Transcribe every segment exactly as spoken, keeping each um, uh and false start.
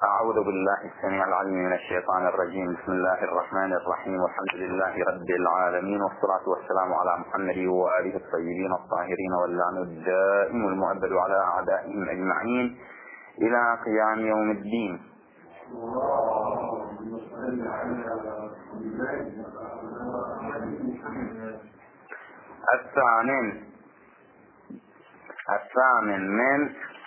أعوذ بالله السميع العليم من الشيطان الرجيم. بسم الله الرحمن الرحيم، والحمد لله رب العالمين، والصلاة والسلام على محمد وآله الطيبين الطاهرين، واللعن الدائم المؤبد على أعدائهم أجمعين إلى قيام يوم الدين. الثامن الثامن من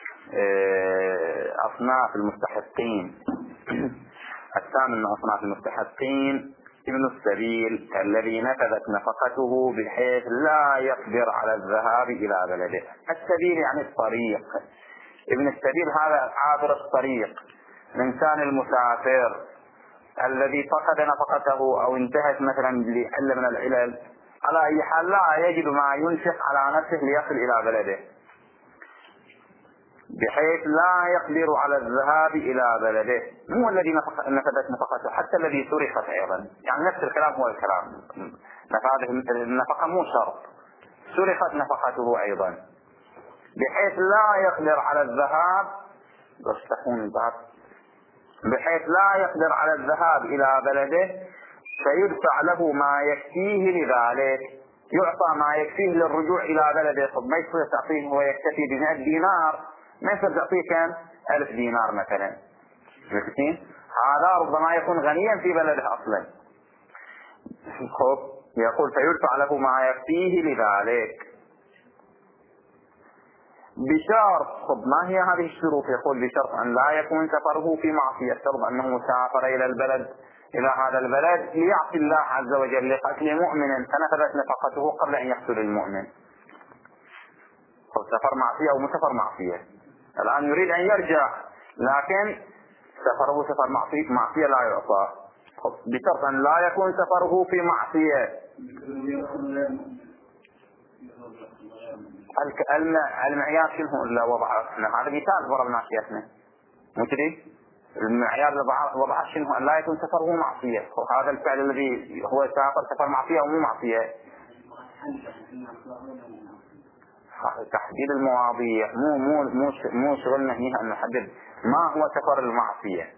أصناف المستحقين الثامن من أصناف المستحقين ابن السبيل الذي نفذت نفقته بحيث لا يقدر على الذهاب إلى بلده. السبيل يعني الطريق. ابن السبيل هذا عابر الطريق، الإنسان المسافر الذي فقد نفقته أو انتهت مثلا لعلة من العلل، على أي حال لا يجد ما ينفق على نفسه ليصل إلى بلده، بحيث لا يقدر على الذهاب إلى بلده. مو الذي نفذت نفقته، حتى الذي سرقت أيضا، يعني نفس الكلام هو الكلام. نفاذ النفقة مو شرط، سرقت نفقته أيضا، بحيث لا يقدر على الذهاب بحيث لا يقدر على الذهاب إلى بلده، فيدفع له ما يكفيه لذلك، يعطى ما يكفيه للرجوع إلى بلده. طب ما يصير تعطيه هو يكتفي بمئة دينار، ما يصير تعطيه كم ألف دينار مثلا. هذا ربما يكون غنيا في بلده أصلا. خب يقول فيدفع له ما يكفيه لذلك بشرط. خب ما هي هذه الشروط؟ يقول بشرط أن لا يكون سفره في معصية، يفترض أنه سافر إلى البلد إلى هذا البلد ليعصي الله عز وجل لقتل مؤمن فنفذت نفقته قبل أن يقتل المؤمن. خب سفر معصية أو مسافر معصية، الآن يريد أن يرجع، لكن سفره سفر معصية, معصية لا يعصى. خب بشرط أن لا يكون سفره في معصية. المعيار شنو اللي وضعه؟ هذا مثال ضربنا شيخنا مجري. المعيار اللي وضعه شنو؟ أن لا يكون سفره معصية. هذا الفعل الذي هو سافر سفر معصية أو مو معصية. تحديد المواضيع مو مو مو مو شغلنا هنا أن نحدد ما هو سفر المعصية.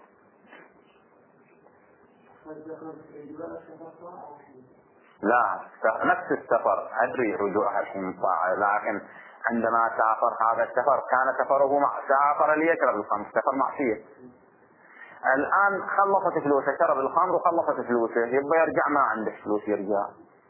لا، نفس السفر أدري رجوعها الحين طاعة، لكن عندما سافر هذا السفر كان سفره مع سافر ليشرب الخمر، سفر معصية. الآن خلصت فلوسه، شرب الخمر وخلصت فلوسه، يبقى يرجع ما عنده فلوس يرجع.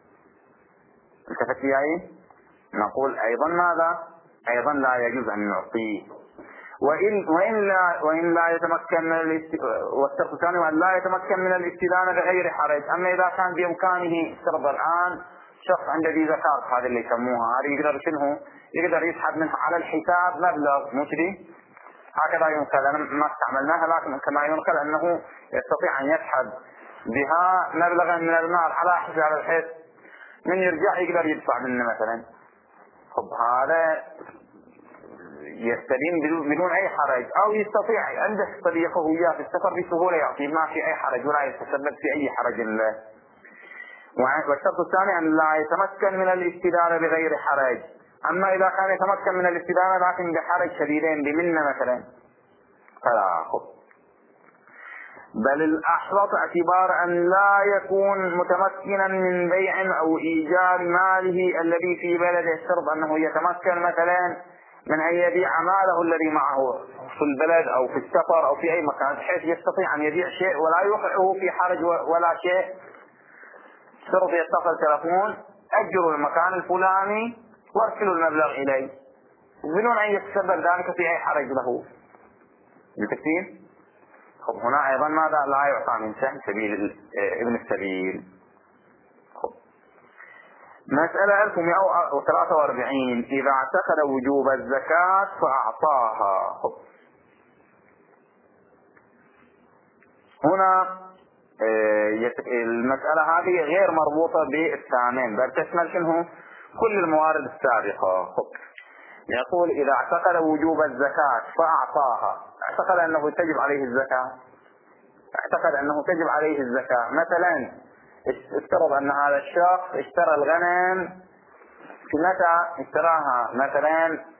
التفت وياي؟ نقول أيضا ماذا؟ أيضا لا يجوز أن نعطيه، وإن وإن لا وإن لا يتمكن من الاست... والشرط الثاني وأن لا يتمكن من الاستدانة بغير حرج. أما إذا كان بإمكانه افترض الآن شخص عنده ذي زكاة، هذا اللي يسموها، هذا يقدر شنو؟ يقدر يسحب منها على الحساب مبلغ مجري، هكذا ينقل. أنا ما استعملناها، لكن كما ينقل أنه يستطيع أن يسحب بها مبلغا من المال على حساب الحس، من يرجع يقدر يدفع منه مثلا. خب هذا يستدين بدون أي حرج، أو يستطيع عنده صديقه وياه في السفر بسهولة يعطيه ما في أي حرج ولا يتسبب في أي حرج له. والشرط الثاني أن لا يتمكن من الاستدانة بغير حرج. أما إذا كان يتمكن من الاستدانة لكن بحرج شديدين بمنة مثلا فلا. خب بل الأحوط اعتبار أن لا يكون متمكنا من بيع أو إيجار ماله الذي في بلده، الشرط أنه يتمكن مثلا من أن يبيع ماله الذي معه في البلد أو في السفر أو في أي مكان، بحيث يستطيع أن يبيع شيء ولا يوقعه في حرج ولا شيء. شرط يتصل تلفون، أجروا المكان الفلاني وارسلوا المبلغ إليه بدون أن يتسبب ذلك في أي حرج له. بالتفسير. خب هنا أيضا ماذا؟ لا يعطى من سهم سبيل ابن السبيل. خب مسألة ألف ومئة وثلاثة وأربعين. إذا اعتقد وجوب الزكاة فأعطاها. خب هنا المسألة هذه غير مربوطة بالثامن، بل تشمل شنو؟ كل الموارد السابقة. خب يقول إذا اعتقد وجوب الزكاة فأعطاها، اعتقد أنه تجب عليه الزكاة، اعتقد أنه تجب عليه الزكاة. مثلا افترض أن هذا الشخص اشترى الغنم في متى؟ اشتراها مثلا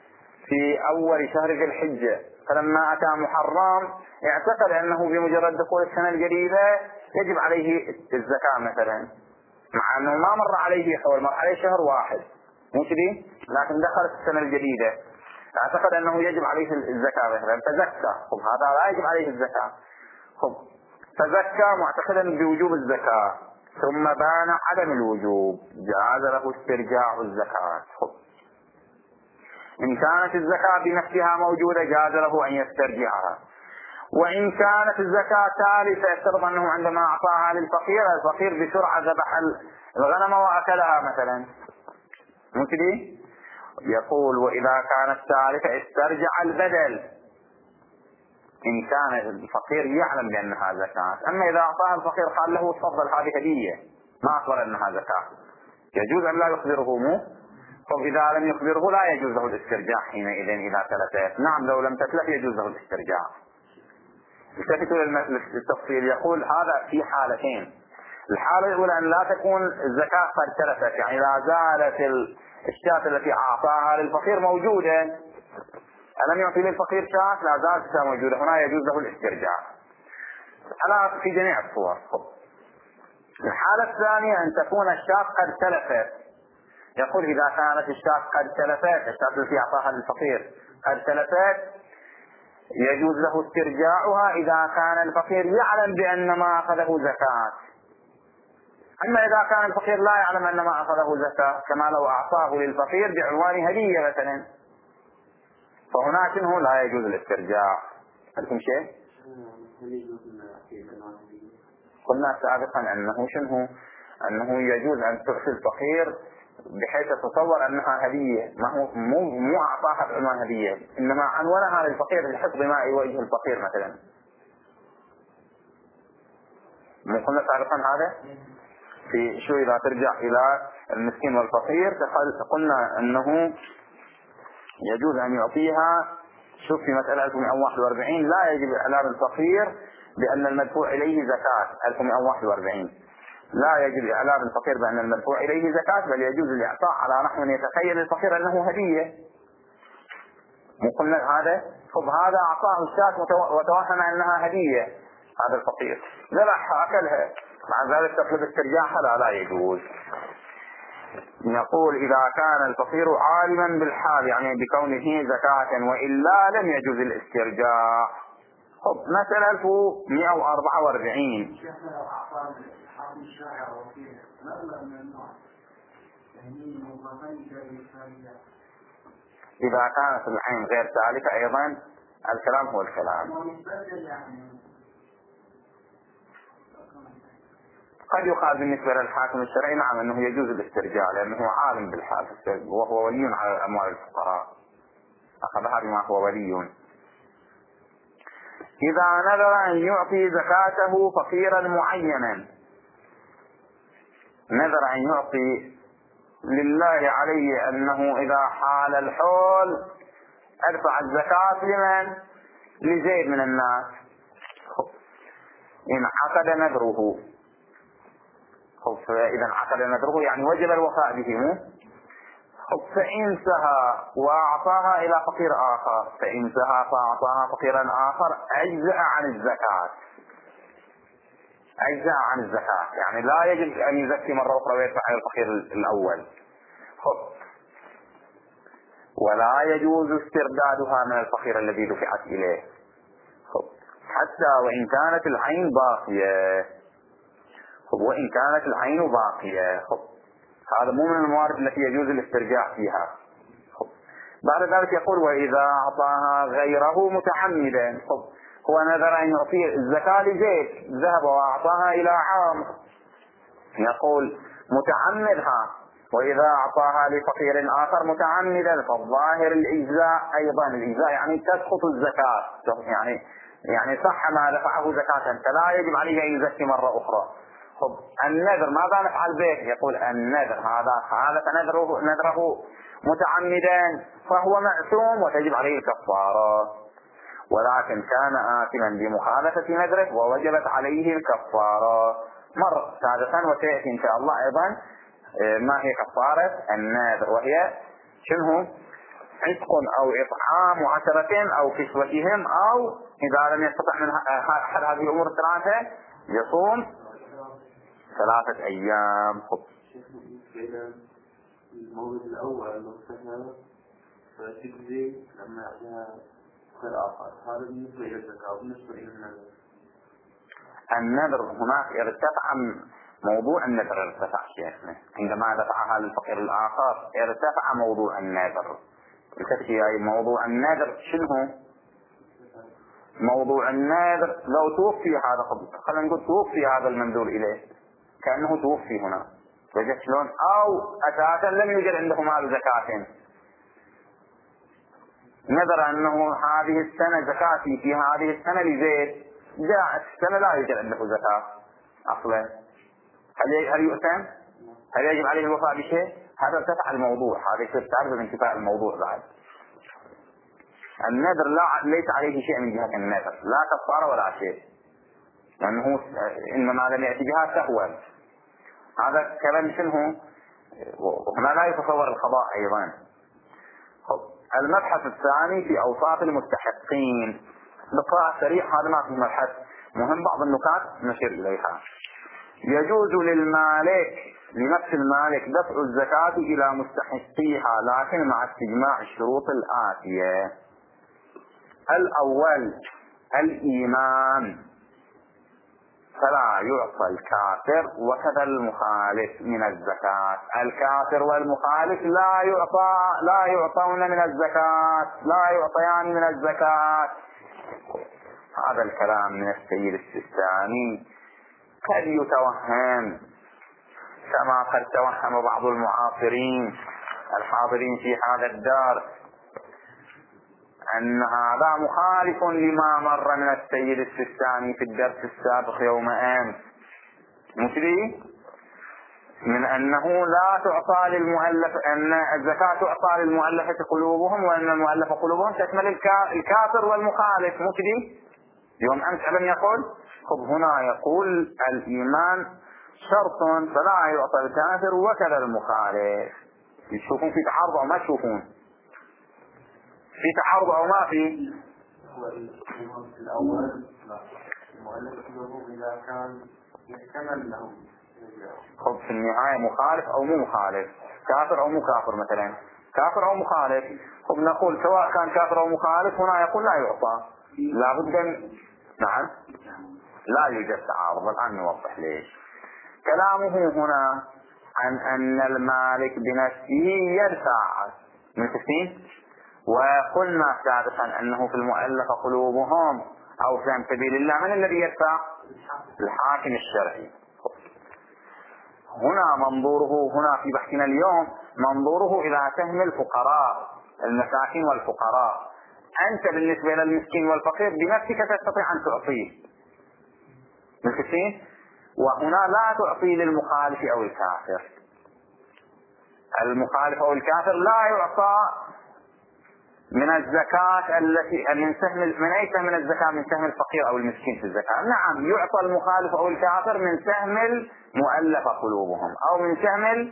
في أول شهر ذي الحجة، فلما أتى محرم اعتقد أنه بمجرد دخول السنة الجديدة يجب عليه الزكاة مثلا، مع أنه ما مر عليه حول، مر عليه شهر واحد مو كذي، لكن دخلت السنة الجديدة اعتقد أنه يجب عليه الزكاة مثلا فزكى. خب هذا لا يجب عليه الزكاة. خب فزكى معتقدا بوجوب الزكاة، ثم بان عدم الوجوب، جاز له استرجاع الزكاة. خب إن كانت الزكاة بنفسها موجودة جاز له أن يسترجعها، وإن كانت الزكاة تالفة يفترض أنه عندما أعطاها للفقير، الفقير بسرعة ذبح الغنم وأكلها مثلا مو كذي، يقول وإذا كانت تالفة استرجع البدل إن كان الفقير يعلم بأنها زكاة. أما إذا أعطاها الفقير قال له تفضل هذه هدية ما أخبر أنها زكاة، يجوز أن لا يخبره مو. طب إذا لم يخبره لا يجوز له الاسترجاع حينئذ إذا تلفت. نعم لو لم تتلف يجوز له الاسترجاع. التفتوا للتفصيل، يقول هذا في حالتين. الحالة الأولى أن لا تكون الزكاة قد تلفت، يعني لا زالت الشاة التي أعطاها للفقير موجودة، ألم يعطي للفقير شاة لا زالت الشاة موجودة، هنا يجوز له الاسترجاع على في جميع الصور. الحالة الثانية أن تكون الشاة قد تلفت، يقول إذا كانت الشاة قد تلفت، الشاة التي أعطاها للفقير قد تلفت يجوز له استرجاعها إذا كان الفقير يعلم بأن ما أخذه زكاة. أما إذا كان الفقير لا يعلم أن ما أخذه زكاة، كما لو أعطاه للفقير بعنوان هدية مثلا، فهنا شنو لا يجوز الاسترجاع. لكم شيء؟ قلنا سابقا أنه شنو أنه يجوز أن تعطي الفقير بحيث تتصور أنها هدية، ما هو مو مو أعطاها بعنوان هدية، إنما عنونها للفقير لحفظ ماء وجه الفقير مثلا. مو قلنا سابقا هذا في شو إذا ترجع إلى المسكين والفقير، قلنا أنه يجوز أن يعطيها. شوف في مسألة ألف ومئة وواحد وأربعين لا يجب إعلام الفقير بأن المدفوع إليه زكاة. ألف ومئة وواحد وأربعين لا يجب إعلام الفقير بأن المدفوع إليه زكاة، بل يجوز الإعطاء على نحو يتخيل الفقير أنه هدية. مو قلنا هذا؟ طب هذا أعطاه الشاة وتوهم أنها هدية، هذا الفقير ذبحها أكلها، مع ذلك تطلب استرجاعها لا لا يجوز. نقول إذا كان الفقير عالما بالحال يعني بكونه زكاة وإلا لم يجوز الاسترجاع. خب مثلا ألف ومئة وأربعة وأربعين إذا كانت العين غير ذلك أيضا الكلام هو الكلام. قد يقال بالنسبة للحاكم الشرعي نعم أنه يجوز الاسترجاع لأنه عالم بالحال وهو ولي على أموال الفقراء، أخذها بما هو ولي. إذا نذر أن يعطي زكاته فقيرا معينا، نذر أن يعطي لله عليه أنه إذا حال الحول أدفع الزكاة لمن؟ لزيد من الناس. إن عقد نذره، إذا عقد نذره يعني وجب الوفاء به. فإن سهى وأعطاها إلى فقير آخر، فإن سهى فأعطاها فقيرا آخر أجزأ عن الزكاة، أجزأ عن الزكاة يعني لا يجب أن يزكي مرة أخرى ويدفع على الفقير الأول. ولا يجوز استردادها من الفقير الذي دفعت إليه حتى وإن كانت العين باقية، وإن كانت العين باقية هذا مو من الموارد التي يجوز الاسترجاع فيها. بعد ذلك يقول وإذا أعطاها غيره متعمدا، هو نذر أن يعطي الزكاة لزيد، ذهب وأعطاها إلى عامر، يقول متعمدها. وإذا أعطاها لفقير آخر متعمدا فالظاهر الإجزاء، أيضا الإجزاء يعني تسقط الزكاة، يعني يعني صح ما دفعه زكاة فلا يجب عليه أن يزكي مرة أخرى. طب النذر ماذا نفعل به؟ يقول النذر هذا حالة نذره نذره متعمدا فهو معصوم وتجب عليه الكفارة، ولكن كان آثما بمخالفة نذره ووجبت عليه الكفارة. مر سابقا وسيأتي إن شاء الله أيضا ما هي كفارة النذر، وهي شنو؟ عتق أو إطعام عشرة أو كسوتهم، أو إذا لم يستطع من أحد هذه الأمور الثلاثة يصوم ثلاثة أيام. المورد الأول مختلف فتجزي لما أعطيها خير آخر، هذا بالنسبة إلى الزكاة. وبالنسبة إلى النذر النذر هناك ارتفع موضوع النذر، ارتفع شيخنا عندما دفعها للفقير الآخر، ارتفع موضوع النذر. التفكير أي موضوع النذر شنو؟ موضوع النذر لو توفي هذا، خلينا نقول توفي هذا المنذور إليه كأنه توفي هنا، وجد شلون؟ أو أساسا لم يوجد عنده مال زكاة، نذر أنه هذه السنة زكاتي في هذه السنة لزيد، جاء السنة لا يوجد عنده زكاة أصلا، هل هل يؤثم؟ هل يجب عليه الوفاء بشيء؟ هذا ارتفع الموضوع، هذا يصير تعرض من انتفاء الموضوع بعد. النذر لا ليس عليه شيء من جهة النذر، لا كفارة ولا شيء، لأنه إنما لم يأتي بها سهوا. هذا كلام شنو؟ وهنا لا يتصور القضاء أيضا. المبحث الثاني في أوصاف المستحقين، بقراءة سريع، هذا ما في مبحث مهم، بعض النكات نشير إليها. يجوز للمالك لنفس المالك دفع الزكاة إلى مستحقيها، لكن مع استجماع الشروط الآتية. الأول الإيمان، فلا يعطى الكافر وكذا المخالف من الزكاة. الكافر والمخالف لا يعطى لا يعطون من الزكاة، لا يعطيان من الزكاة. هذا الكلام من السيد السيستاني قد يتوهم كما قد توهم بعض المعاصرين الحاضرين في هذا الدار أن هذا مخالف لما مر من السيد السيستاني في الدرس السابق يوم أمس، مثلي من أنه لا تعطى للمؤلف، أن الزكاة تعطى للمؤلفة قلوبهم، وأن المؤلفة قلوبهم تشمل الكافر والمخالف، مثلي يوم أمس ألم يقول؟ خب هنا يقول الإيمان شرط فلا يعطى الكافر وكذا المخالف. يشوفون في تعارض أو ما تشوفون؟ في تعارض أو ما في؟ الأول المؤلف قلوبهم إذا كان يحتمل لهم. خب في النهاية مخالف أو مو مخالف، كافر أو مو كافر، مثلا كافر أو مخالف، خب نقول سواء كان كافر أو مخالف، هنا يقول لا يعطى، لابد أن نعم لا يوجد تعارض. الآن نوضح ليش. كلامه هنا عن أن المالك بنفسه يدفع من تسنين، وقلنا سابقا أنه في المؤلفة قلوبهم أو في سبيل الله من الذي يدفع؟ الحاكم الشرعي. هنا منظوره هنا في بحثنا اليوم منظوره إلى سهم الفقراء المساكين والفقراء. أنت بالنسبة للمسكين والفقير بنفسك تستطيع أن تعطيه بالكثير، وهنا لا تعطي للمخالف أو الكافر. المخالف أو الكافر لا يعطى من الزكاة التي من سهم من أي سهم من الزكاة؟ من سهم الفقير أو المسكين في الزكاة. نعم يعطى المخالف أو الكافر من سهم المؤلف قلوبهم، أو من سهم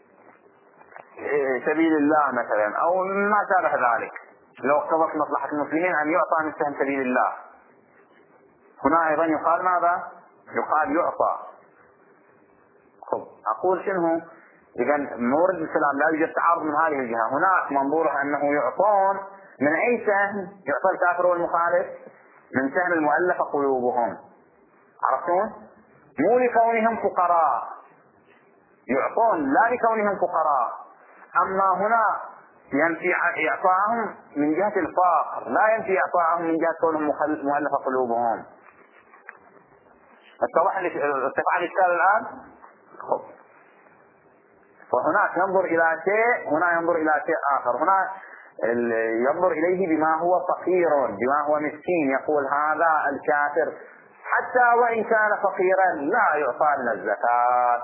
سبيل الله مثلا، أو ما شابه ذلك، لو اقتضت مصلحة المسلمين أن يعطى من سهم سبيل الله. هنا أيضا يقال ماذا؟ يقال يعطى. خب أقول شنو؟ إذا مورد السلام لا يوجد تعارض من هذه الجهة. هناك منظوره أنه يعطون من أي سهم؟ يعطى الكافر والمخالف من سهم المؤلفة قلوبهم، عرفتون؟ مو لكونهم فقراء، يعطون لا لكونهم فقراء. أما هنا ينفي إعطاءهم من جهة الفقر، لا ينفي إعطاءهم من جهة كونهم مؤلفة قلوبهم. اتضح ارتفع الإشكال الآن؟ خب وهناك ينظر إلى شيء، هنا ينظر إلى شيء آخر. هنا ينظر إليه بما هو فقير، بما هو مسكين، يقول هذا الكافر حتى وإن كان فقيرا لا يعطى من الزكاة،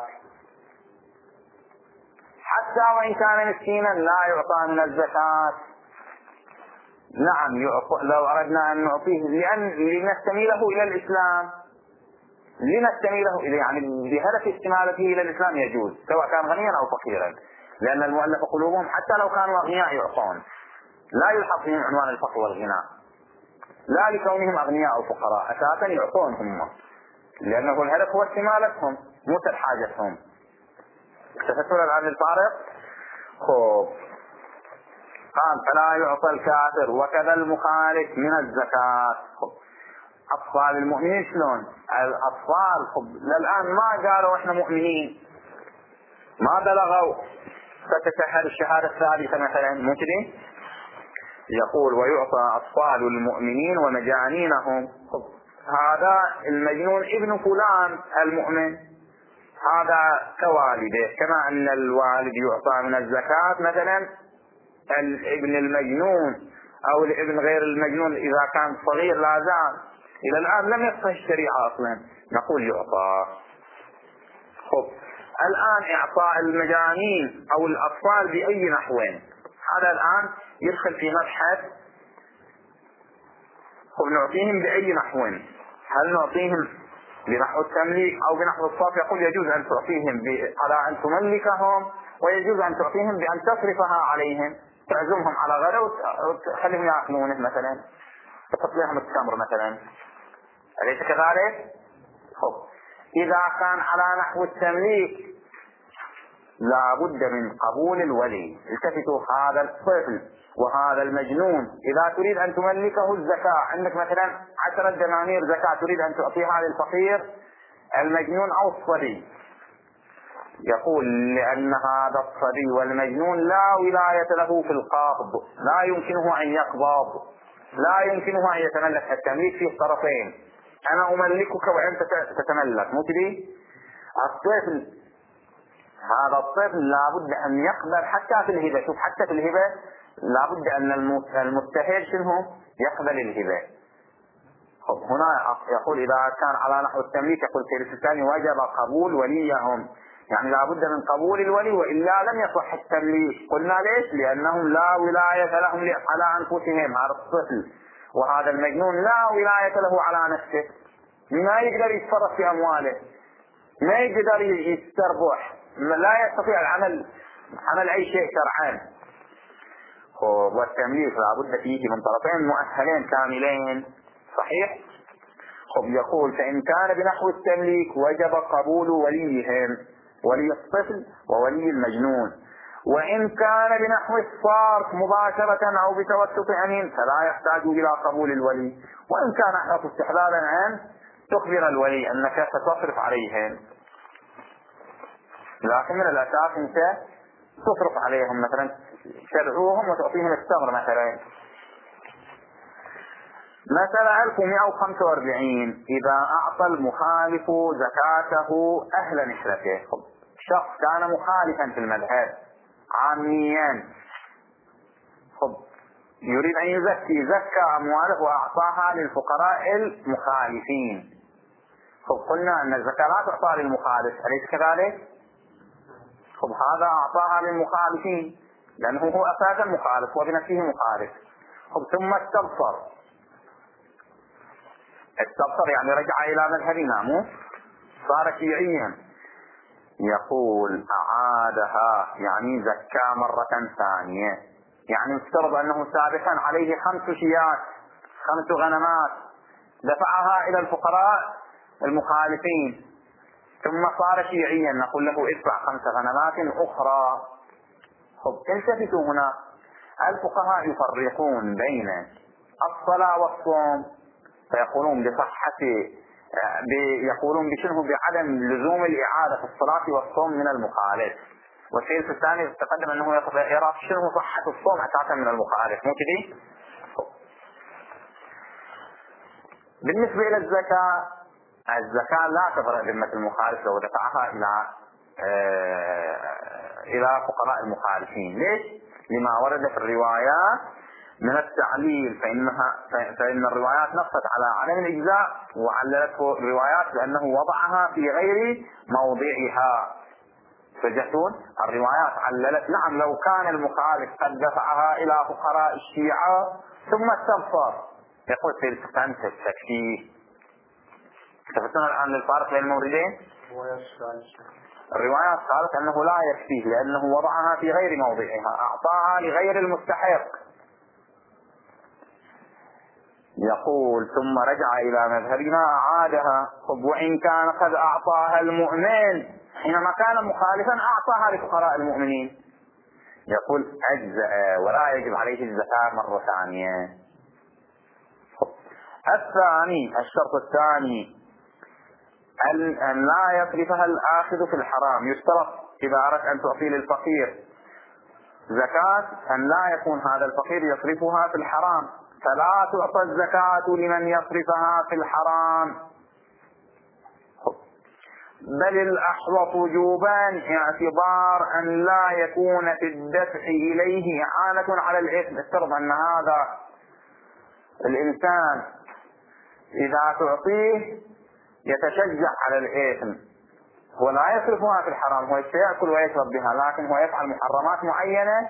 حتى وإن كان مسكينا لا يعطى من الزكاة. نعم يعطى لو أردنا أن نعطيه لأن لنستميله إلى الإسلام، لنستميله إليه يعني بهدف استمالته إلى الإسلام يجوز، سواء كان غنيا أو فقيرا، لأن المؤلف قلوبهم حتى لو كانوا أغنياء يعطون. لا يلحق فيهم عنوان الفقر والغنى، لا لكونهم أغنياء أو فقراء، أساسا يعطون هم، لأنه الهدف هو استمالتهم مو سد حاجتهم. اكتفتون الآن الفارق؟ خوب قال فلا يعطى الكافر وكذا المخالف من الزكاة. خوب أطفال المؤمنين شلون؟ الأطفال خوب للآن ما قالوا إحنا مؤمنين، ما بلغوا فتتشهد الشهادة الثالثة مثلا، مو كذي؟ يقول ويعطى أطفال المؤمنين ومجانينهم. هذا المجنون ابن فلان المؤمن، هذا كوالده، كما أن الوالد يعطى من الزكاة مثلا الابن المجنون أو الابن غير المجنون إذا كان صغير لا زال إلى الآن لم يفقه الشريعة أصلا، نقول يعطى. خب الآن إعطاء المجانين أو الأطفال بأي نحو، هذا الآن يدخل في مبحث خب نعطيهم بأي نحو، هل نعطيهم بنحو التمليك أو بنحو الصرف؟ يقول يجوز أن تعطيهم على أن تملكهم، ويجوز أن تعطيهم بأن تصرفها عليهم، تعزمهم على غدا وتخليهم يأكلونه مثلا، تطلعهم التمر مثلا، أليس كذلك؟ خب إذا كان على نحو التمليك لا بد من قبول الولي. التفتوا، هذا الطفل وهذا المجنون إذا تريد أن تملكه الزكاة، عندك مثلا عشرة دنانير زكاة تريد أن تعطيها للفقير المجنون أو الصبي، يقول لأن هذا الصبي والمجنون لا ولاية له في القبض، لا يمكنه أن يقبض، لا يمكنه أن يتملك. التمليك فيه طرفين، أنا أملكك وأنت تتملك، مو كذي؟ الطفل هذا الطفل لابد أن يقبل حتى في الهبة، شوف حتى في الهبة لابد أن المستهل شنو يقبل الهبة. هنا يقول إذا كان على نحو التمليك يقول في الثاني وجب قبول وليهم، يعني لابد من قبول الولي وإلا لم يصح التمليك. قلنا ليش؟ لأنهم لا ولاية لهم على أنفسهم، هذا الطفل وهذا المجنون لا ولاية له على نفسه، ما يقدر يتصرف في أمواله، ما يقدر يستربح، لا يستطيع العمل عمل أي شيء شرعا. والتمليك لابد فيه من طرفين مؤهلين كاملين، صحيح؟ خب يقول فإن كان بنحو التمليك وجب قبول وليهم، ولي الطفل وولي المجنون. وإن كان بنحو الصرف مباشرة أو بتوسط أمين فلا يحتاج إلى قبول الولي. وإن كان أحدث استحلالا أن تخبر الولي أنك ستصرف عليهم، لكن من الأساس أنت تصرف عليهم، مثلا تدعوهم وتعطيهم الثمر مثلا. مثلا ألف ومئة وخمسة وأربعين إذا أعطى المخالف زكاته أهل نحلته. شخص كان مخالفا في المذهب عاميا، خب يريد أن يزكي، زكى أمواله وأعطاها للفقراء المخالفين. خب قلنا أن الزكاة لا تعطى للمخالف، أليس كذلك؟ خب هذا أعطاها للمخالفين لأنه هو أساسا مخالف وبنفسه مخالف. خب ثم استبصر، استبصر يعني رجع إلى مذهبنا، مو صار شيعيا. يقول أعادها يعني زكى مرة ثانية، يعني افترض أنه سابقا عليه خمس شيات، خمس غنمات دفعها إلى الفقراء المخالفين، ثم صار شيعيا، نقول له ادفع خمس غنمات أخرى. خب التفتوا هنا، الفقهاء يفرقون بين الصلاة والصوم، فيقولون بصحة، يقولون بشنه بعدم لزوم الإعادة في الصلاة والصوم من المخالف. والشيء الثاني تقدم أنه يرى شنه صحة الصوم أساسا من المخالف، مو كذي؟ بالنسبة إلى الزكاة، الزكاة لا تضر ذمة المخالف لو دفعها إلى آه إلى فقراء المخالفين. ليش؟ لما ورد في الروايات من التعليل، فإنها فإن الروايات نصت على عدم الإجزاء، وعللته الروايات لأنه وضعها في غير موضعها. فجحتون الروايات عللت نعم لو كان المخالف قد دفعها إلى فقراء الشيعة ثم استبصر، يقول في الفقه التكفير. تفتون الآن للفارق بين الموردين؟ الروايات قالت أنه لا يكفيه لأنه وضعها في غير موضعها، أعطاها لغير المستحق، يقول ثم رجع إلى مذهبنا عادها. وإن كان قد أعطاها المؤمن حينما كان مخالفا أعطاها لفقراء المؤمنين، يقول أجزأ ولا يجب عليه الزكاة مرة ثانية. الثاني الشرط الثاني أن لا يصرفها الآخذ في الحرام. يشترط إذا أردت أن تعطي للفقير زكاة أن لا يكون هذا الفقير يصرفها في الحرام، فلا تعطى الزكاة لمن يصرفها في الحرام، بل الأحوط وجوبا اعتبار أن لا يكون في الدفع إليه إعانة على الإثم. افترض أن هذا الإنسان إذا تعطيه يتشجع على الإثم، هو لا يصرفها في الحرام، هو يأكل ويشرب بها، لكن هو يفعل محرمات معينة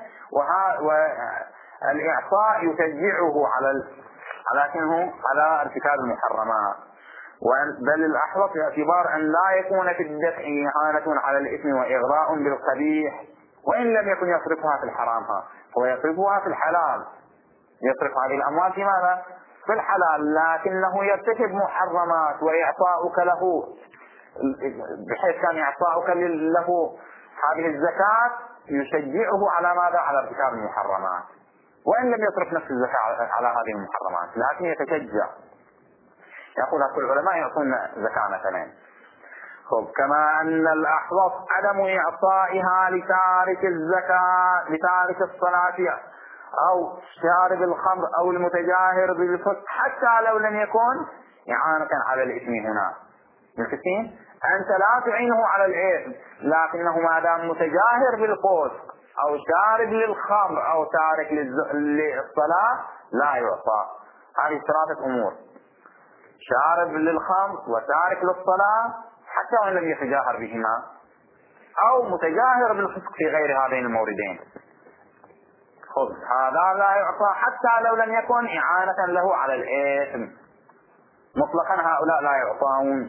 والإعطاء يشجعه على لكنه على ارتكاب المحرمات. بل الأحوط باعتبار أن لا يكون في الدفع إهانة على الإثم وإغراء بالقبيح، وإن لم يكن يصرفها في الحرام، هو يصرفها في الحلال، يصرف هذه الأموال في ماذا؟ في الحلال، لكنه يرتكب محرمات، وإعطاؤك له بحيث كان إعطاؤك له هذه الزكاة يشجعه على ماذا؟ على ارتكاب المحرمات، وإن لم يصرف نفس الزكاة على هذه المحرمات لكن يتشجع. يقول هؤلاء العلماء يعطون زكاة مثلا. كما أن الأحوط عدم إعطائها لتارك الزكاة لتارك الصلاة أو شارب الخمر أو المتجاهر بالفسق حتى لو لم يكن إعانة على الإثم. هنا ملتفين أنت لا تعينه على الإثم، لكنه ما دام متجاهر بالفسق أو شارب للخمر أو تارك للصلاة لا يعطى. هذه ثلاثة أمور: شارب للخمر وتارك للصلاة حتى وإن لم يتجاهر بهما، أو متجاهر بالفسق في غير هذين الموردين. خذ هذا لا يعطى حتى لو لم يكن إعانة له على الإثم مطلقا، هؤلاء لا يعطون.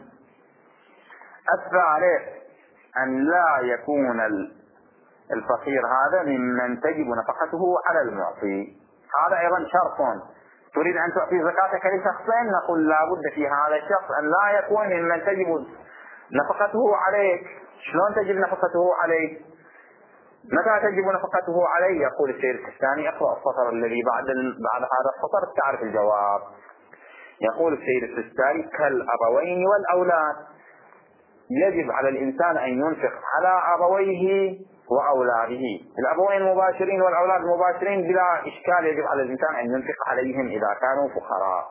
الثالث أن لا يكون الفقير هذا ممن تجب نفقته على المعطي. هذا أيضا شرط. تريد أن تعطي زكاتك لشخصين، نقول لا بد في هذا الشخص أن لا يكون ممن تجب نفقته عليك. شلون تجب نفقته عليك؟ متى تجب نفقته عليه؟ يقول السيد الكستاني، اقرأ السطر الذي بعد بعد هذا السطر تعرف الجواب. يقول السيد الكستاني: كالأبوين والأولاد، يجب على الإنسان أن ينفق على أبويه وأولاده. الأبوين المباشرين والأولاد المباشرين بلا إشكال يجب على الإنسان أن ينفق عليهم إذا كانوا فقراء.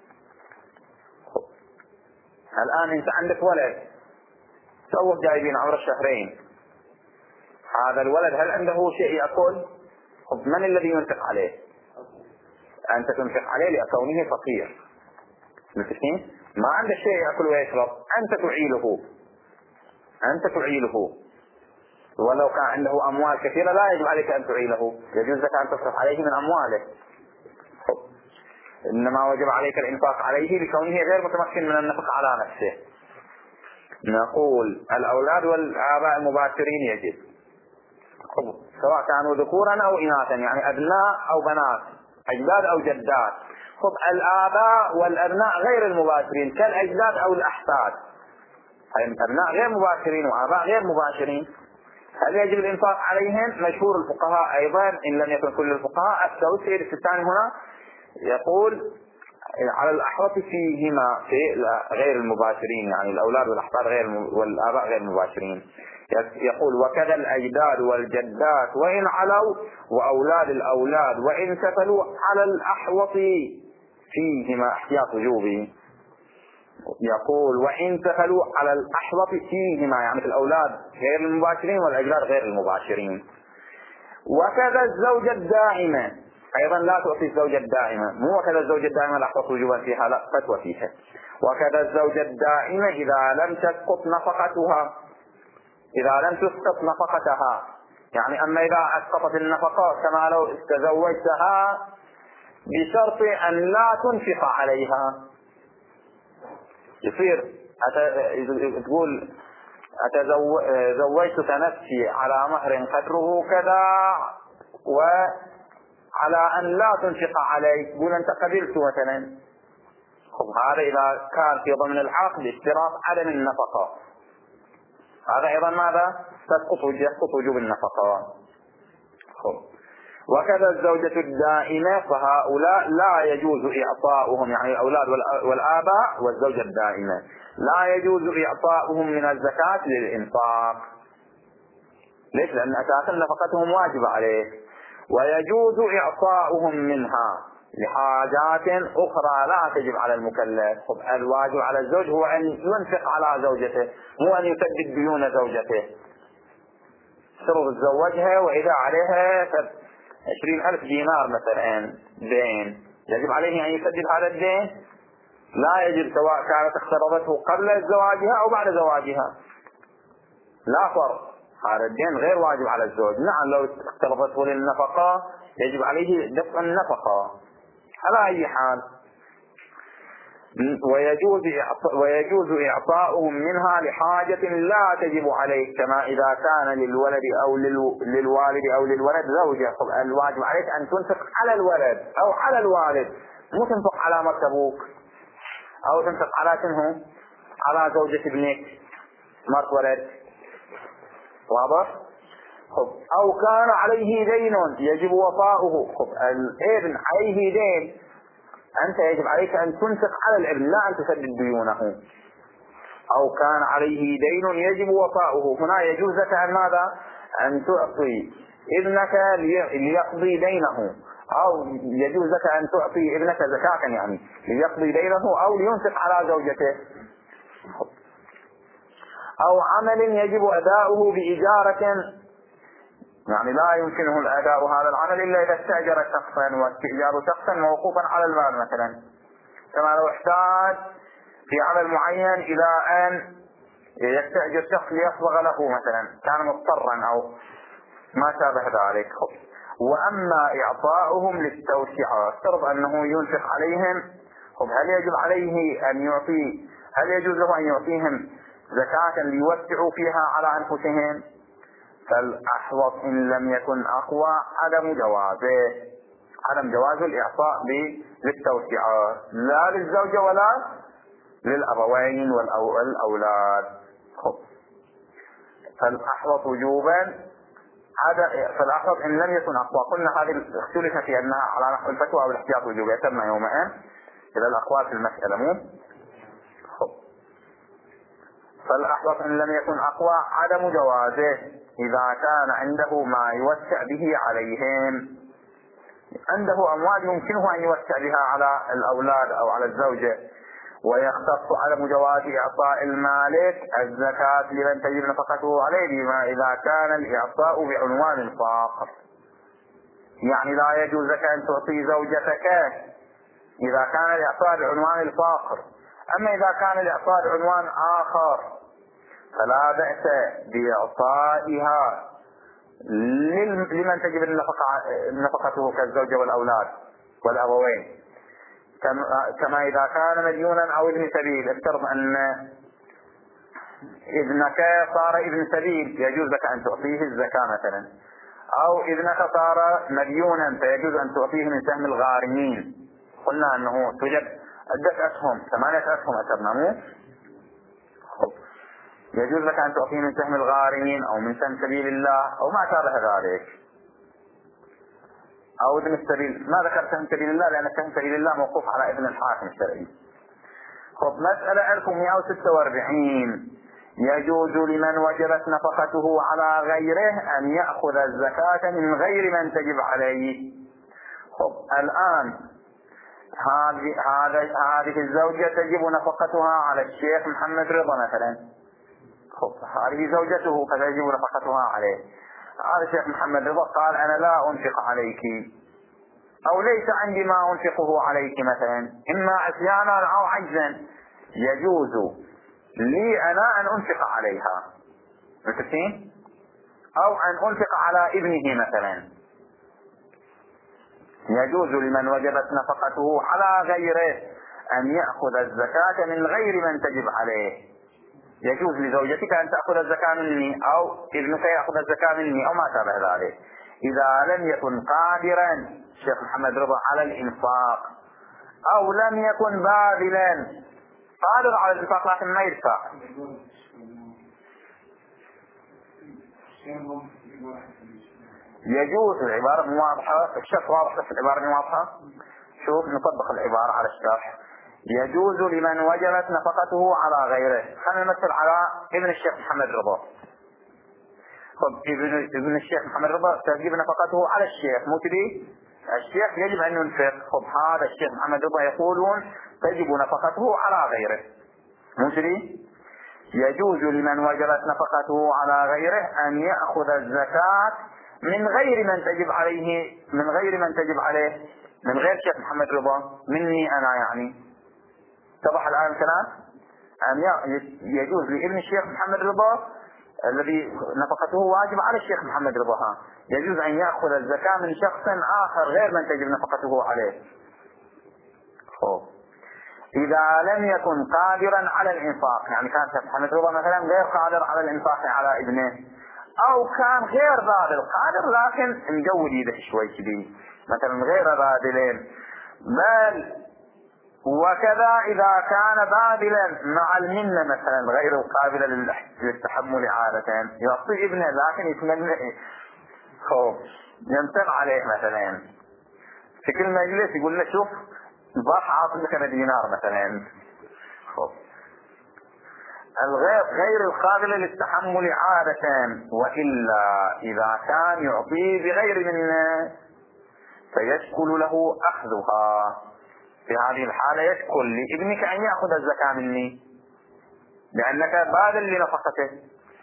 الآن أنت عندك ولد توه جايبين عمر الشهرين، هذا الولد هل عنده شيء يأكل؟ من الذي ينفق عليه؟ أنت تنفق عليه لكونه فقير، متفقين؟ ما عنده شيء يأكل ويشرب، أنت تعيله أنت تعيله ولو كان عنده أموال كثيرة لا يجب عليك أن تعيله، يجوز لك أن تصرف عليه من أمواله، إنما وجب عليك الإنفاق عليه لكونه غير متمكن من النفق على نفسه. نقول الأولاد والآباء المباشرين يجب، سواء كانوا ذكورا أو إناثا، يعني أبناء أو بنات، أجداد أو جدات. خب الآباء والأبناء غير المباشرين كالأجداد أو الأحفاد، أبناء غير مباشرين وآباء غير مباشرين، هل يجب الإنفاق عليهم؟ مشهور الفقهاء أيضا إن لم يكن كل الفقهاء السوسي الثاني هنا يقول على الأحوط فيهما في غير المباشرين، يعني الأولاد والأحفاد غير والآباء غير المباشرين. يقول وكذا الأجداد والجدات وإن علوا، وأولاد الأولاد وإن سفلوا على الأحوط فيهما احتياط وجوبي. يقول وإن سفلوا على الأحوط فيهما، يعني في الأولاد غير المباشرين والأجداد غير المباشرين. وكذا الزوجة الدائمة أيضا لا تعطي الزوجة الدائمة، مو وكذا الزوجة الدائمة الأحوط وجوبا فيها، لا فتوى فيها. وكذا الزوجة الدائمة إذا لم تسقط نفقتها، إذا لم تسقط نفقتها، يعني أما إذا أسقطت النفقات كما لو تزوجتها بشرط أن لا تنفق عليها، يصير تقول زوجتك نفسي على مهر قدره كذا وعلى أن لا تنفق علي، تقول أنت قبلت مثلا هذا إذا كان في ضمن العقد اشتراط عدم النفقة، هذا أيضا ماذا؟ تسقط يسقط وجوب النفقة. وكذا الزوجة الدائمة فهؤلاء لا يجوز إعطاؤهم، يعني الأولاد والآباء والزوجة الدائمة لا يجوز إعطاؤهم من الزكاة للإنفاق. ليش؟ لأن أساسا نفقتهم واجب عليه. ويجوز إعطاؤهم منها لحاجات أخرى لا تجب على المكلف. الواجب على الزوج هو أن ينفق على زوجته، مو أن يسدد ديون زوجته. شرط تزوجها وإذا عليها عشرين ألف دينار مثلا دين، يجب عليه أن يسدد هذا الدين؟ لا يجب، سواء كانت اقترضته قبل زواجها أو بعد زواجها، لا فرق. هذا الدين غير واجب على الزوج. نعم لو اقترضته للنفقة يجب عليه دفع النفقة على أي حال. ويجوز ويجوز إعطاؤهم منها لحاجة لا تجب عليه، كما إذا كان للولد أو للوالد أو للولد زوجة. الواجب عليك أن تنفق على الولد أو على الوالد، مو تنفق على مرتبوك أو تنفق على شنو؟ على زوجة ابنك مرت ولد. واضح؟ أو كان عليه دين يجب وفاؤه. الابن عليه دين، أنت يجب عليك أن تنفق على الابن لا أن تسدد ديونه. أو كان عليه دين يجب وفاؤه، هنا يجوز لك أن ماذا؟ أن تعطي ابنك ليقضي دينه، أو يجوز لك أن تعطي ابنك زكاة يعني ليقضي دينه أو لينفق على زوجته. أو عمل يجب أداؤه بإجارة، يعني لا يمكنه الأداء هذا العمل إلا إذا استأجر شخصا، واستئجار شخصا موقوفا على المال. مثلا كما لو احتاج في عمل معين إلى أن يستأجر شخص ليصبغ له مثلا، كان مضطرا أو ما شابه ذلك. وأما إعطاؤهم للتوسعة، افترض أنه ينفق عليهم، هل يجب عليه أن يعطي هل يجوز له أن يعطيهم زكاة ليوسعوا فيها على أنفسهم؟ فالأحوط إن لم يكن أقوى عدم جوازه، عدم جواز الإعطاء للتوسعة لا للزوجة ولا للأبوين والأولاد. فالأحوط وجوبا فالأحوط إن لم يكن أقوى. قلنا هذه اختلف في أنها على نحو الفتوى أو الاحتياط وجوبا، يتم يومئذ إلى الأقوال في المسألة. مو فالأحوط إن لم يكن أقوى عدم جوازه إذا كان عنده ما يوسع به عليهم. عنده أموال يمكنه أن يوسع بها على الأولاد أو على الزوجة. ويختص عدم جواز إعطاء المالك الزكاة لمن تجب نفقته عليه بما إذا كان الإعطاء بعنوان الفقر. يعني لا يجوز لك أن تعطي زوجتك إذا كان الإعطاء بعنوان الفقر. أما إذا كان الإعطاء بعنوان آخر فلا بأس بإعطائها لمن تجب نفقته كالزوجة والأولاد والأبوين. كما إذا كان مديونا أو ابن سبيل، افترض أن ابنك صار ابن سبيل يجوز لك أن تعطيه الزكاة مثلا، أو ابنك صار مديونا فيجوز أن تعطيه من سهم الغارمين. قلنا أنه توجد عدة أسهم، ثمانية أسهم أسرنا مو يجوز لك أن تعطيه من سهم الغارمين أو من سهم سبيل الله أو ما شابه ذلك، أو ابن السبيل. ما ذكر سهم سبيل الله لأن سهم سبيل الله موقوف على ابن الحاكم الشرعي. خب مسألة ألف ومئة وستة وأربعين. يجوز لمن وجبت نفقته على غيره أن يأخذ الزكاة من غير من تجب عليه. خب الآن هذه هذه الزوجة تجب نفقتها على الشيخ محمد رضا مثلا. خب هذه زوجته فتجب نفقتها عليه. هذا الشيخ محمد رضا قال أنا لا أنفق عليك، أو ليس عندي ما أنفقه عليك مثلا، إما عصيانا أو عجزا، يجوز لي أنا أن أنفق عليها متفقين؟ أو أن أنفق على ابنه مثلا. يجوز لمن وجبت نفقته على غيره أن يأخذ الزكاة من غير من تجب عليه. يجوز لزوجتك أن تأخذ الزكاة مني، أو ابنك يأخذ الزكاة مني، أو ما شابه ذلك، إذا لم يكن قادرا الشيخ محمد رضا على الإنفاق أو لم يكن باذلا قادر على الإنفاق لكن ما يدفع. يجوز. العبارة مو واضحة، الشرح واضح بس العبارة مو واضحة. شوف نطبق العبارة على الشرح. يجوز لمن وجبت نفقته على غيره. خلينا نمثل على ابن الشيخ محمد رضا. طب ابن ابن الشيخ محمد رضا تجب نفقته على الشيخ، مو كذي؟ الشيخ يجب أن ينفق. طب هذا الشيخ محمد رضا يقولون تجب نفقته على غيره، مو كذي؟ يجوز لمن وجبت نفقته على غيره أن يأخذ الزكاة من غير من تجب عليه، من غير من تجب عليه، من غير الشيخ محمد رضا، مني أنا يعني. اتضح الآن الكلام؟ أن يجوز لابن الشيخ محمد رضا الذي نفقته واجب على الشيخ محمد رضا، يجوز أن يأخذ الزكاة من شخص آخر غير من تجب نفقته عليه. أوه. إذا لم يكن قادرا على الإنفاق، يعني كان الشيخ محمد رضا مثلا غير قادر على الإنفاق على ابنه، أو كان غير باذل قادر لكن مجود يده شوي كذي مثلا غير باذلين. بل وكذا إذا كان باذلا مع المنة مثلا غير قابل للتحمل عادة، يعطي ابنه لكن يتمنى خوف يمتن عليه مثلا في كل مجلس يقول له شوف ضح عاطل لك دينار مثلا. خوف الغير غير القابل للتحمل عادة، وإلا إذا كان يعطيه بغير منه فيشكل له أخذها. في هذه الحالة يشكل لابنك أن يأخذ الزكاة مني لأنك باذل لنفقته،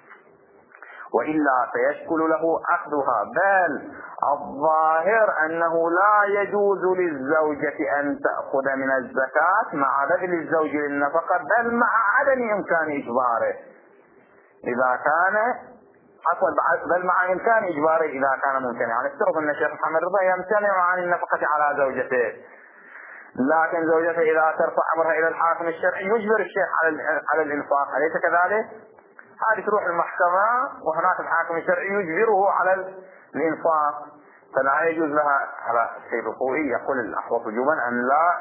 وإلا فيشكل له أخذها. بل الظاهر أنه لا يجوز للزوجة أن تأخذ من الزكاة مع بذل الزوج للنفقة، بل مع عدم إمكان إجباره إذا كان عفوا بل مع إمكان إجباره إذا كان ممكن. يعني افترض أن الشيخ محمد رضا يمتنع عن النفقة على زوجته، لكن زوجته إذا ترفع أمرها إلى الحاكم الشرعي يجبر الشيخ على على الإنفاق، أليس كذلك؟ هذه تروح المحكمة وهناك الحاكم الشرعي يجبره على الإنفاق، فلا يجوز لها. على السيد الخوئي يقول الأحوط وجوبا أن لا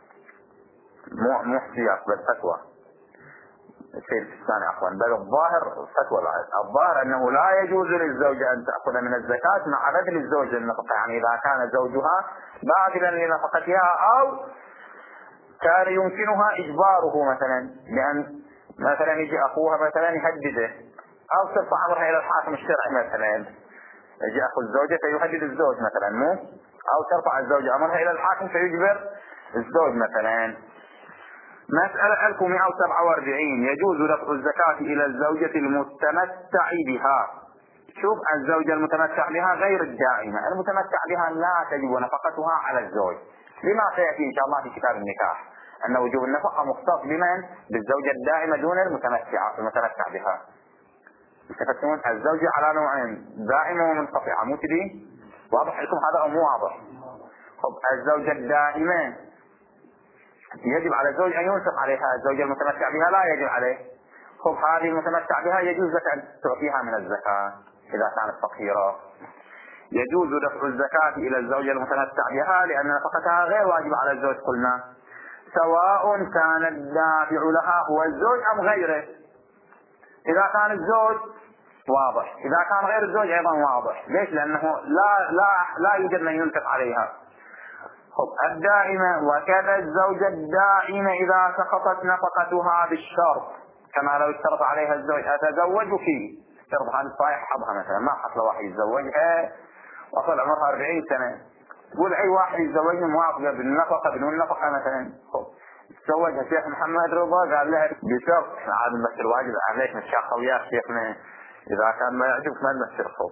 مو احتياط بل فتوى. السيد الثاني عفوا بل الظاهر فتوى العيد. الظاهر أنه لا يجوز للزوجة أن تأخذ من الزكاة مع بذل الزوج للنفقة، يعني إذا كان زوجها باذلا لنفقتها أو كان يمكنها إجباره مثلا، لأن مثلا يجي أخوها مثلا يهدده أو ترفع أمرها إلى الحاكم الشرعي مثلا، يجي أخو الزوجة فيهدد الزوج مثلا مو، أو ترفع الزوجة أمرها إلى الحاكم فيجبر الزوج مثلا. مسألة ألف ومئة وسبعة وأربعين يجوز دفع الزكاة إلى الزوجة المتمتع بها. شوف الزوجة المتمتع بها غير الدائمة، المتمتع بها لا تجب نفقتها على الزوج، لما سيأتي إن شاء الله في كتاب النكاح أن وجوب النفقة مختص بمن؟ بالزوجة الدائمة دون المتمتع المتمتع بها. تفهمون الزوجة على نوعين، دائمة ومنقطعة، مو كذي؟ واضح لكم هذا أو مو واضح؟ خب الزوجة الدائمة يجب على الزوج أن ينفق عليها، الزوجة المتمتع بها لا يجب عليه. خب هذه المتمتع بها يجوز لك أن تعطيها من الزكاة إذا كانت فقيرة. يجوز دفع الزكاة إلى الزوجة المتمتع بها لأن نفقتها غير واجبة على الزوج قلنا، سواء كان الدافع لها هو الزوج أم غيره. إذا كان الزوج واضح، إذا كان غير الزوج أيضا واضح. ليش؟ لأنه لا لا لا يوجد من ينفق عليها. خب الدائمة وكذا الزوجة الدائمة إذا سقطت نفقتها بالشرط، كما لو اشترط عليها الزوج أتزوجك، اشترط هذا الصايح حظها مثلا، ما حصل واحد يتزوجها وصل عمرها أربعين سنة، تقول أي واحد يتزوجني موافقة بالنفقة بدون نفقة مثلا. خب تزوجها الشيخ محمد رضا قال لها بشرط عاد نمثل الواجب عليك نتشاخى وياك شيخنا، إذا كان ما يعجبك ما نمثل. خب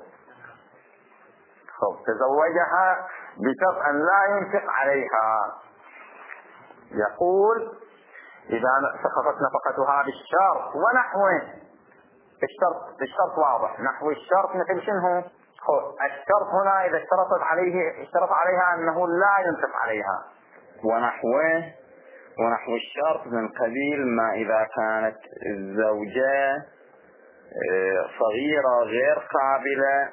خب تزوجها بشرط أن لا ينفق عليها. يقول إذا سقطت نفقتها بالشرط ونحوه، الشرط الشرط واضح، نحو الشرط مثل شنو؟ الشرط هنا إذا اشترطت عليه اشترط عليها أنه لا ينفق عليها، ونحوه ونحو الشرط من قبيل ما إذا كانت الزوجة صغيرة غير قابلة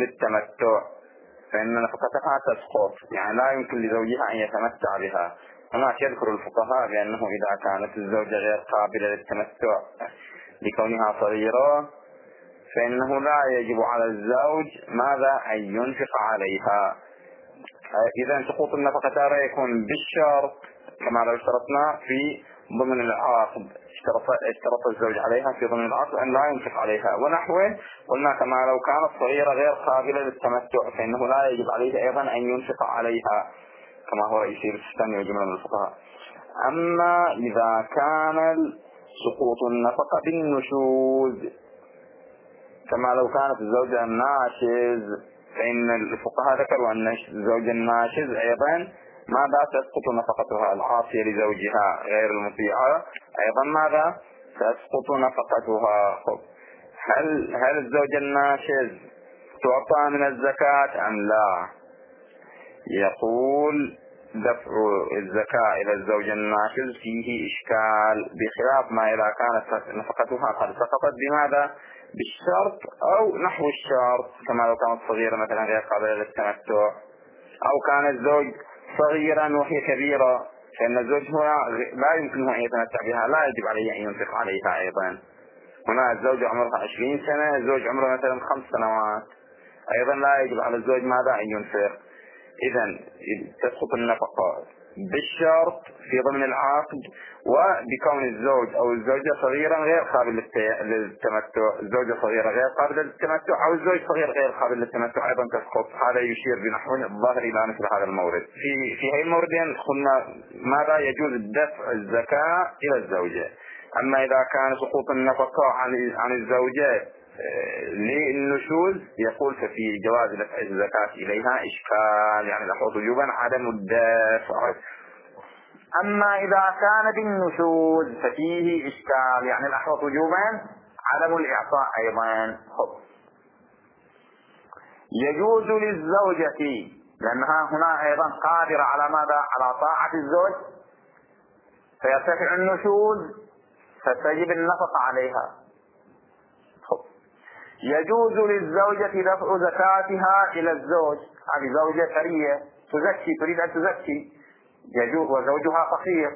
للتمتع فإن نفقتها تسقط، يعني لا يمكن لزوجها أن يتمتع بها، هناك يذكر الفقهاء بأنه إذا كانت الزوجة غير قابلة للتمتع لكونها صغيرة فإنه لا يجب على الزوج ماذا أن ينفق عليها. إذا سقوط النفقة تارة يكون بالشرط كما لو اشترطنا في ضمن العقد، اشترط, اشترط الزوج عليها في ضمن العقد أن لا ينفق عليها ونحوه. قلنا كما لو كانت صغيرة غير قابلة للتمتع فإنه لا يجب عليه أيضا أن ينفق عليها كما هو يصير في الثاني وجملة من الفقهاء. أما إذا كان سقوط النفقة بالنشوز كما لو كانت الزوجة الناشز فإن الفقهاء ذكروا أن الزوج الناشز أيضا ماذا تسقط نفقتها العاصية لزوجها غير المطيعة أيضا ماذا تسقط نفقتها. هل هل الزوج الناشز تعطى من الزكاة أم لا؟ يقول دفع الزكاة إلى الزوج الناشز فيه إشكال بخلاف ما إذا كانت نفقتها قد سقطت بماذا بالشرط أو نحو الشرط كما لو كانت صغيرة مثلا غير قابلة للتمتع أو كان الزوج صغيرا وهي كبيرة فإن الزوج هنا لا يمكنه أن يتمتع بها لا يجب عليه أن ينفق عليها أيضا. هنا الزوج عمرها عشرين سنة الزوج عمره مثلا خمس سنوات أيضا لا يجب على الزوج ماذا أن ينفق. إذن تسقط النفقة بالشرط في ضمن العقد وبكون الزوج أو الزوجة صغيرا غير قابل للتمتع الزوجة صغيرة غير قابلة للتمتع أو الزوج صغير غير قابل للتمتع أيضا تسقط. هذا يشير بنحو الظاهر إلى مثل هذا المورد. في في هذه الموردين قلنا ماذا يجوز دفع الزكاة إلى الزوجة. أما إذا كان سقوط النفقة عن عن الزوجة للنشوز يقول ففي جواز دفع الزكاة إليها إشكال يعني الأحوط وجوبا عدم الدفع. أما إذا كان بالنشوز ففيه إشكال يعني الأحوط وجوبا عدم الإعطاء أيضا. يجوز للزوجة لأنها هنا أيضا قادرة على ماذا على طاعة الزوج فيرتفع النشوز فتجب النفقة عليها. يجوز للزوجة دفع زكاتها إلى الزوج. هذه زوجة ثرية تزكي تريد أن تزكي يجوز وزوجها فقير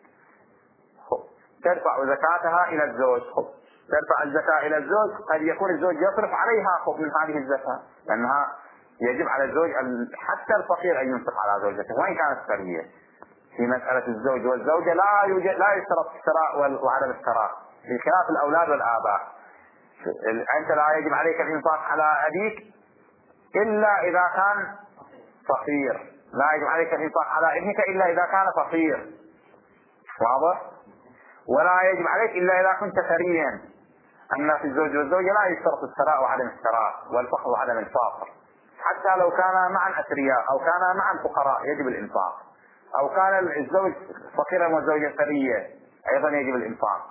تدفع زكاتها إلى الزوج. تدفع الزكاة إلى الزوج قد يكون الزوج يصرف عليها من هذه الزكاة لأنها يجب على الزوج حتى الفقير أن ينفق على زوجته وإن كانت ثرية. في مسألة الزوج والزوجة لا يوجد لا يشترط الشراء وعدم الشراء بخلاف الأولاد والآباء. أنت لا يجب عليك الإنفاق على أبيك إلا إذا كان فقير لا يجب عليك الإنفاق على ابنك إلا إذا كان فقير واضح. ولا يجب عليك إلا إذا كنت ثريا. أما في الزوج والزوجة لا يشترط الثراء وعدم الثراء والفقر وعدم الفقر حتى لو كان معا أثرياء أو كان معا فقراء يجب الإنفاق أو كان الزوج فقيرا والزوجة ثرية أيضا يجب الإنفاق.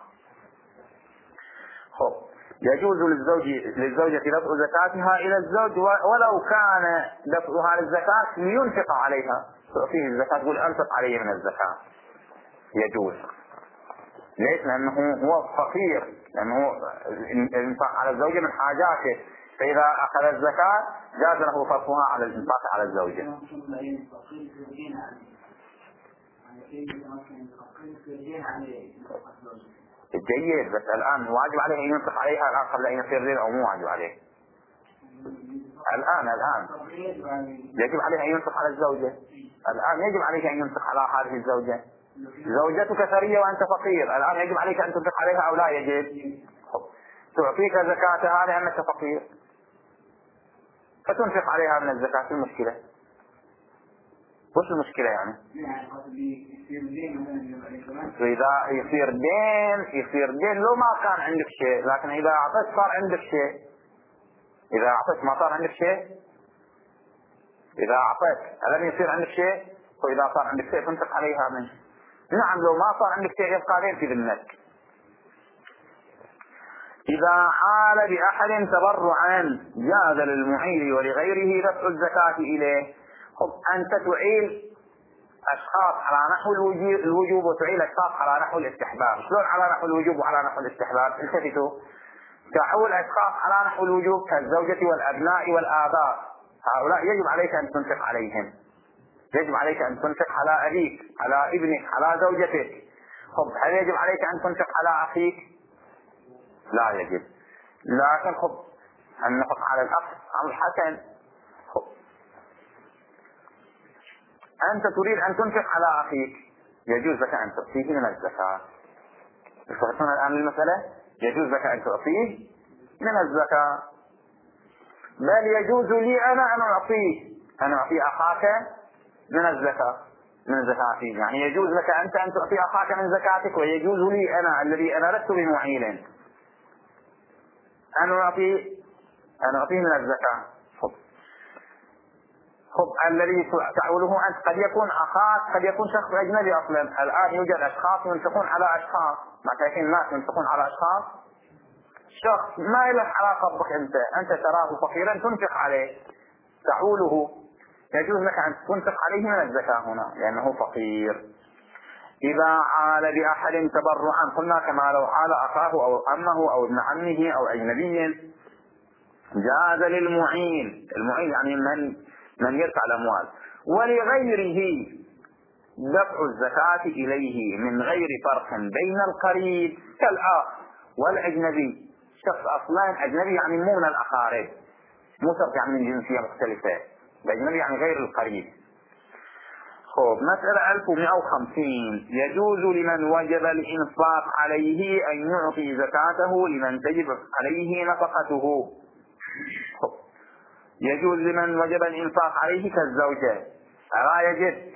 خب يجوز للزوج للزوجة دفع زكاتها إلى الزوج ولو كان دفعها للزكاة لينفق عليها تعطيه الزكاة تقول أنفق عليه من الزكاة يجوز. ليش؟ لأنه هو فقير لأنه الإنفاق على الزوجة من حاجاته فإذا أخذ الزكاة جاز له صرفها على الإنفاق على الزوجة. جيد بس الآن واجب عليه أن ينفق عليها الآن قبل أن يصير زين أو مو واجب عليه الآن الآن يجب عليه أن ينفق على الزوجة الآن يجب عليك أن ينفق على هذه الزوجة. زوجتك ثرية وأنت فقير الآن يجب عليك أن تنفق عليها أو لا يجب. تعطيك زكاتها لأنك فقير فتنفق عليها من الزكاة. المشكلة وش المشكلة يعني؟ إذا يصير دين يصير دين لو ما كان عندك شيء لكن إذا أعطيت صار عندك شيء. إذا أعطيت ما صار عندك شيء. إذا أعطيت ألم يصير عندك شيء وإذا صار عندك شيء تنفق عليها منه. نعم لو ما صار عندك شيء يبقى دين في ذمتك. إذا حال بأحد تبرعا جاز للمعير ولغيره دفع الزكاة إليه. أنت تعيل أشخاص على نحو الوجوب وتعيل أشخاص على نحو الاستحباب. شلون على نحو الوجوب وعلى نحو الاستحباب؟ التفتوا تحول أشخاص على نحو الوجوب كالزوجة والأبناء والآباء هؤلاء يجب عليك أن تنفق عليهم يجب عليك أن تنفق على أبيك، على ابنك، على زوجتك. خب هل يجب عليك أن تنفق على أخيك؟ لا يجب. لكن خب النفق على الأخ أمر حسن. خب أنت تريد أن تنفق على أخيك، يجوز لك أن تعطيه من الزكاة. استفدتم الآن المسألة؟ يجوز لك أن تعطيه من الزكاة، بل يجوز لي أنا أن أعطيه، أن أعطي أخاك من الزكاة، من زكاتي. يعني يجوز لك أنت أن تعطي أخاك من زكاتك، ويجوز لي أنا الذي أنا لست بمعيل أن أعطي أن أعطيه من الزكاة. خب خب الذي تعوله أنت قد يكون أخاك، قد يكون شخص أجنبي أصلا. الآن يوجد أشخاص ينفقون على أشخاص، ما شايفين الناس ينفقون على أشخاص، شخص ما له علاقة بك أنت، أنت تراه فقيرا تنفق عليه، تعوله، يجوز لك أن تنفق عليه من الزكاة هنا لأنه فقير. إذا عال بأحد تبرعا، قلنا كما لو عال أخاه أو أمه أو ابن عمه أو أجنبي، جاز للمعين، المعين يعني من من يدفع الأموال، ولغيره دفع الزكاة إليه من غير فرق بين القريب كالأخ والأجنبي. شخص أصلا أجنبي يعني مو من الأقارب، مو شرط يعني من جنسية مختلفة، الأجنبي يعني غير القريب. خب مسألة ألف ومئة وخمسين. يجوز لمن وجب الإنفاق عليه أن يعطي زكاته لمن تجب عليه نفقته. خب يجوز لمن وجب الإنفاق عليه كالزوجة. ألا يجب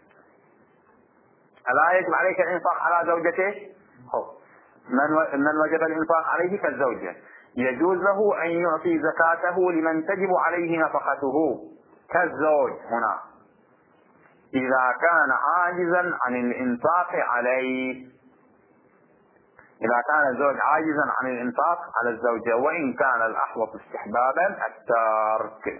ألا يجب عليك الإنفاق على زوجته؟ خب من من وجب الإنفاق عليه كالزوجة يجوز له أن يعطي زكاته لمن تجب عليه نفقته كالزوج هنا إذا كان عاجزا عن الإنفاق عليه، إذا كان الزوج عاجزا عن الإنفاق على الزوجة، وإن كان الأحوط استحبابا الترك.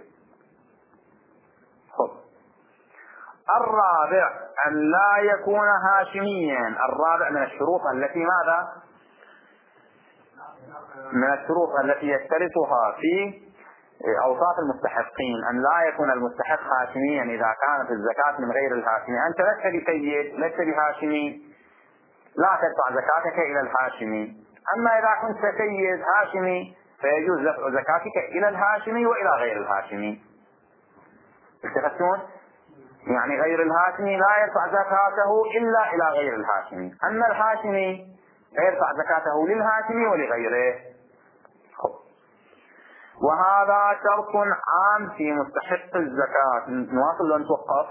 خب الرابع أن لا يكون هاشميا. الرابع من الشروط التي ماذا؟ من الشروط التي يشترطها في أوصاف المستحقين أن لا يكون المستحق هاشميا إذا كانت الزكاة من غير الهاشمي. أنت لست بسيد، لست بهاشمي، لا تدفع زكاتك إلى الهاشمي. أما إذا كنت سيد هاشمي فيجوز دفع زكاتك إلى الهاشمي وإلى غير الهاشمي. استفدتون؟ يعني غير الهاشمي لا يدفع زكاته إلا إلى غير الهاشمي، أما الهاشمي يدفع زكاته للهاشمي ولغيره. وهذا شرط عام في مستحق الزكاة. نواصل ونتوقف.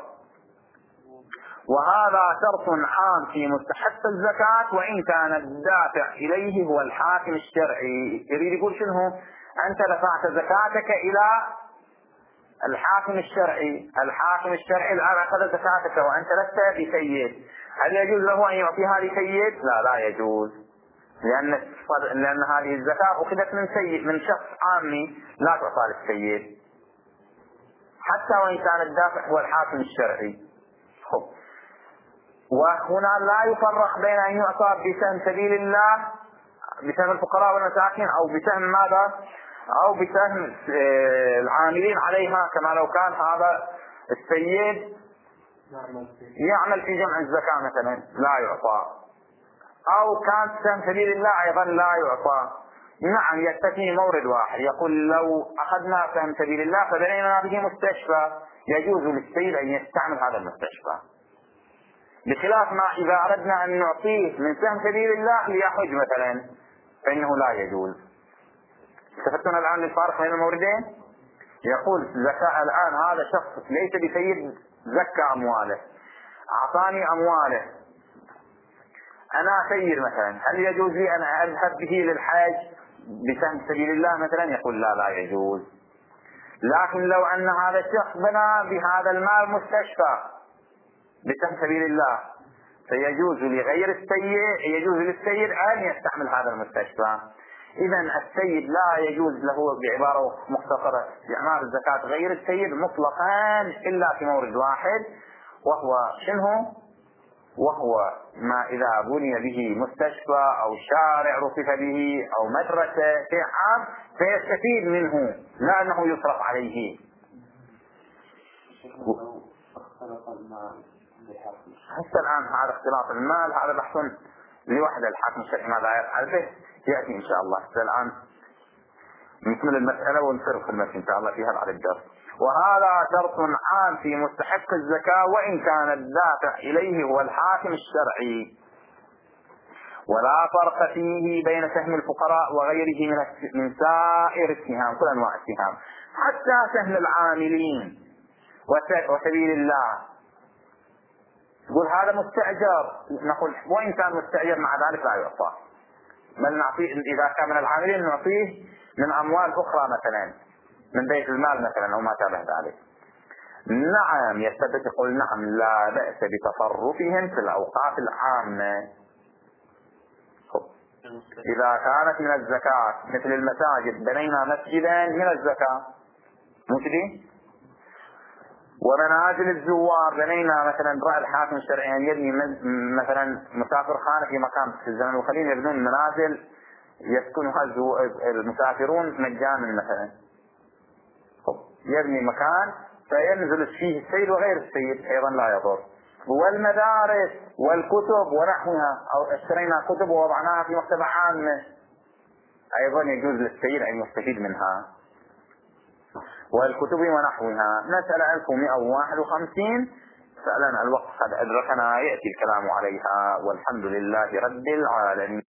وهذا شرط عام في مستحق الزكاة وإن كان الدافع إليه هو الحاكم الشرعي. يريد يقول شنو؟ أنت دفعت زكاتك إلى الحاكم الشرعي، الحاكم الشرعي الآن أخذ زكاتك وأنت لست بسيد، هل يجوز له أن يعطيها لسيد؟ لا لا يجوز، لأن لأن هذه الزكاة أخذت من سيد، من شخص عامي، لا تعطى للسيد حتى وإن كان الدافع هو الحاكم الشرعي. خب وهنا لا يفرق بين أن يعطى بسهم سبيل الله، بسهم الفقراء والمساكين، أو بسهم ماذا؟ أو بسهم العاملين عليها، كما لو كان هذا السيد يعمل في جمع الزكاة مثلا لا يعطى، أو كان سهم سبيل الله أيضا لا يعطى. نعم يستثني مورد واحد، يقول لو أخذنا سهم سبيل الله فبنينا به مستشفى يجوز للسيد أن يستعمل هذا المستشفى، بخلاف ما إذا أردنا أن نعطيه من سهم سبيل الله ليحج مثلا فإنه لا يجوز. استفدتنا الآن الفارق بين الموردين؟ يقول زكاة الآن هذا شخص ليس بسيد، زكى أمواله، أعطاني أمواله، أنا سيد مثلا، هل يجوز لي أن أذهب به للحج بسهم سبيل الله مثلا؟ يقول لا لا يجوز. لكن لو أن هذا الشخص بنى بهذا المال مستشفى بسهم سبيل الله فيجوز لغير السيد، يجوز للسيد أن يستعمل هذا المستشفى. إذا السيد لا يجوز له بعبارة مختصرة إعمال الزكاة غير السيد مطلقا إلا في مورد واحد، وهو شنو؟ وهو ما إذا بني به مستشفى أو شارع رصف به أو مدرسة شيء عام فيستفيد منه لا أنه يصرف عليه. لو أخذ اختلط المال بالحاكم. حتى الآن هذا اختلاط المال هذا بحث لوحده، الحاكم الشرعي ماذا يفعل به يأتي إن شاء الله. حتى الآن نكمل المسألة ونفرق في المسألة إن شاء الله فيها بعد الدرس. وهذا شرط عام في مستحق الزكاة وإن كان الدافع إليه هو الحاكم الشرعي، ولا فرق فيه بين سهم الفقراء وغيره من من سائر السهام، كل أنواع السهام، حتى سهم العاملين وسبيل الله. يقول هذا مستأجر، نقول وإن كان مستأجر مع ذلك لا يعطى، بل نعطيه إذا كان من العاملين نعطيه من أموال أخرى مثلا من بيت المال مثلا أو ما شابه ذلك. نعم يثبت، يقول نعم لا بأس بتصرفهم في الأوقاف العامة إذا كانت من الزكاة، مثل المساجد بنينا مسجدا من الزكاة مثلي، ومنازل الزوار بنينا مثلا رأى الحاكم الشرعي أن يبني مثلا مسافر خانة في مكان في الزمن الخليل يبنون منازل يسكنها المسافرون مجانا مثلا، يبني مكان فينزل فيه السيد وغير السيد أيضا لا يضر. والمدارس والكتب ونحوها، أو اشترينا كتب ووضعناها في مكتبة عامة أيضا يجوز للسيد أن يستفيد منها، والكتب ونحوها. مسألة ألف ومئة وواحد وخمسين فعلا الوقت قد أدركنا، يأتي الكلام عليها، والحمد لله رب العالمين.